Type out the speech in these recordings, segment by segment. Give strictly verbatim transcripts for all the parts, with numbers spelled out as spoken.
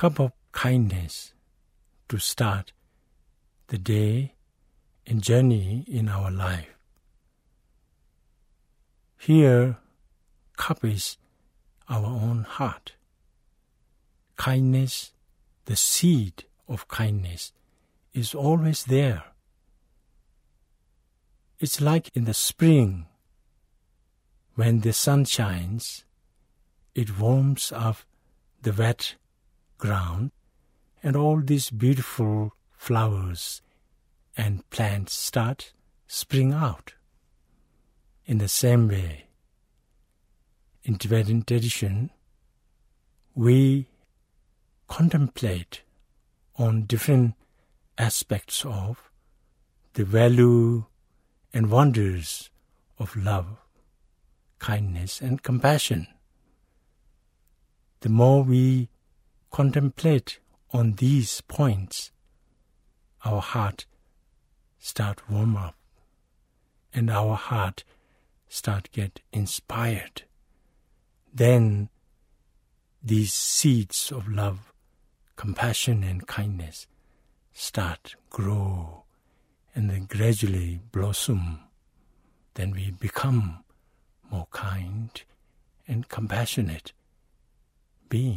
cup of kindness to start the day and journey in our life. Here, cup is our own heart. Kindness, the seed of kindness, is always there. It's like in the spring, when the sun shines, it warms up the wet ground, and all these beautiful flowers and plants start spring out. In the same way, in Tibetan tradition, we contemplate on different aspects of the value and wonders of love, kindness, and compassion. The more we contemplate on these points, our heart start warm up, and our heart start get inspired. Then these seeds of love, compassion, and kindness start grow and then gradually blossom. Then we become more kind and compassionate being.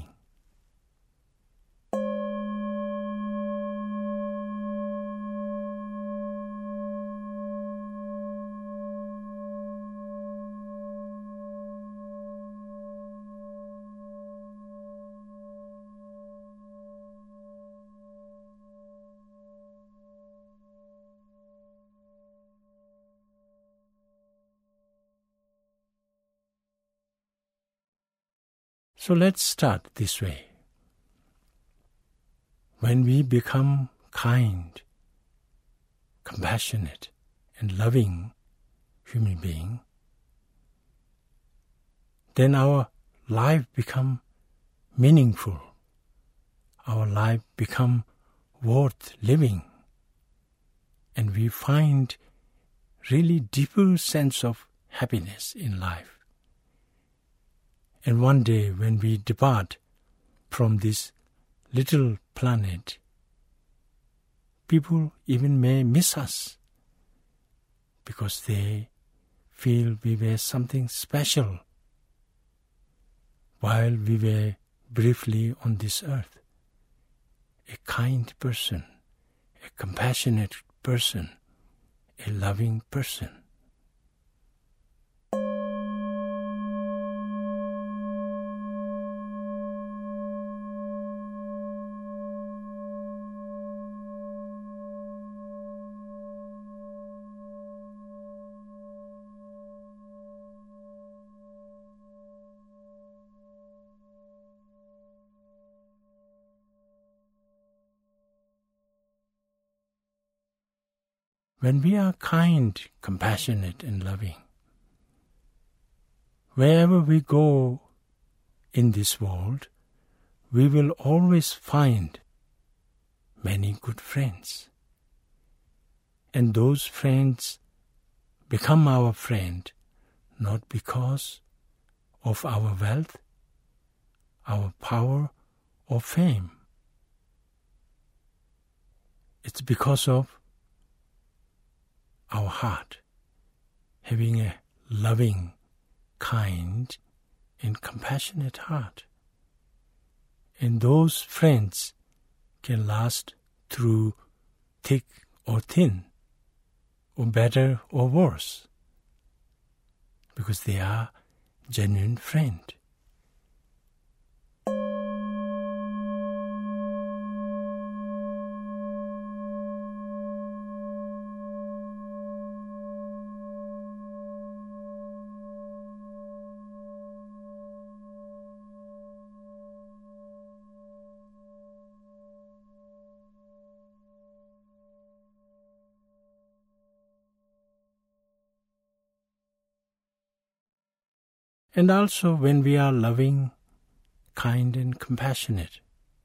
So let's start this way. When we become kind, compassionate, and loving human being, then our life become meaningful. Our life become worth living. And we find really deeper sense of happiness in life. And one day when we depart from this little planet, people even may miss us because they feel we were something special while we were briefly on this earth. A kind person, a compassionate person, a loving person. When we are kind, compassionate, and loving, wherever we go in this world, we will always find many good friends. And those friends become our friend not because of our wealth, our power, or fame. It's because of our heart, having a loving, kind, and compassionate heart. And those friends can last through thick or thin, or better or worse, because they are genuine friend. And also when we are loving, kind, and compassionate,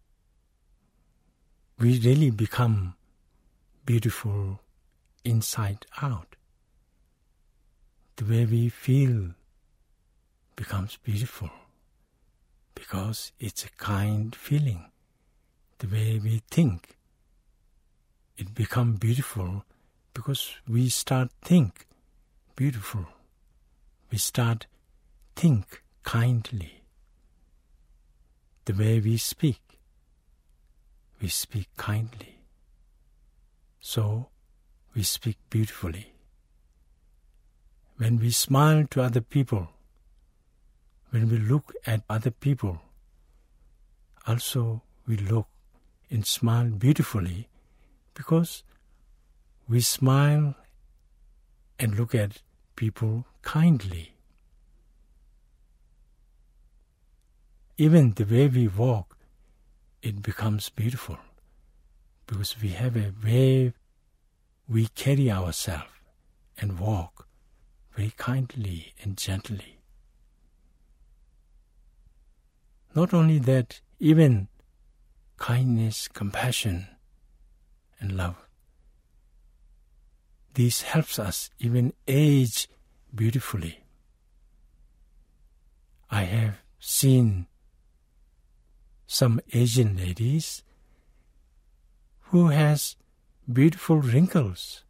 we really become beautiful inside out. The way we feel becomes beautiful because it's a kind feeling, the way we think. It becomes beautiful because we start think beautiful. We start think kindly. The way we speak, we speak kindly. So we speak beautifully. When we smile to other people, when we look at other people, also we look and smile beautifully because we smile and look at people kindly. Even the way we walk, it becomes beautiful because we have a way we carry ourselves and walk very kindly and gently. Not only that, even kindness, compassion, and love. This helps us even age beautifully. I have seen some Asian ladies who has beautiful wrinkles.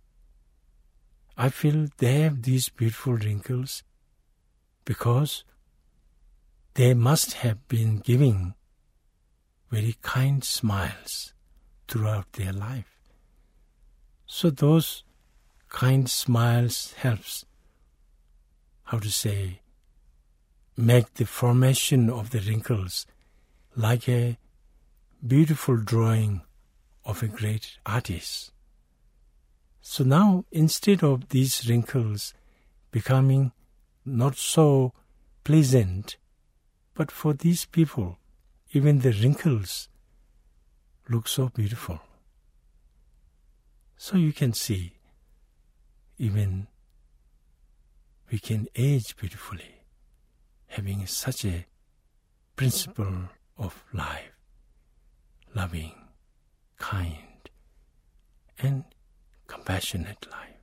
I feel they have these beautiful wrinkles because they must have been giving very kind smiles throughout their life. So those kind smiles helps, how to say, make the formation of the wrinkles like a beautiful drawing of a great artist. So now, instead of these wrinkles becoming not so pleasant, but for these people, even the wrinkles look so beautiful. So you can see, even we can age beautifully, having such a principle of life, loving, kind, and compassionate life.